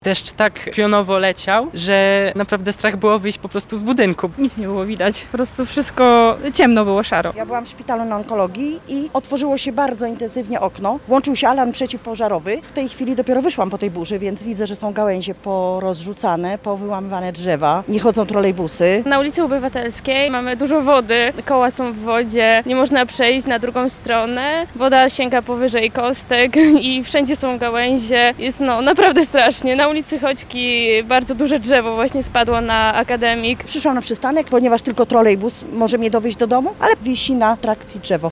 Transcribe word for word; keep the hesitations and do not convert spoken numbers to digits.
Deszcz tak pionowo leciał, że naprawdę strach było wyjść po prostu z budynku. Nic nie było widać, po prostu wszystko ciemno było, szaro. Ja byłam w szpitalu na onkologii i otworzyło się bardzo intensywnie okno. Włączył się alarm przeciwpożarowy. W tej chwili dopiero wyszłam po tej burzy, więc widzę, że są gałęzie porozrzucane, powyłamywane drzewa. Nie chodzą trolejbusy. Na ulicy Obywatelskiej mamy dużo wody, koła są w wodzie, nie można przejść na drugą stronę. Woda sięga powyżej kostek i wszędzie są gałęzie. Jest no naprawdę strasznie. Na ulicy Choćki bardzo duże drzewo właśnie spadło na Akademik. Przyszłam na przystanek, ponieważ tylko trolejbus może mnie dowieźć do domu, ale wisi na trakcji drzewo.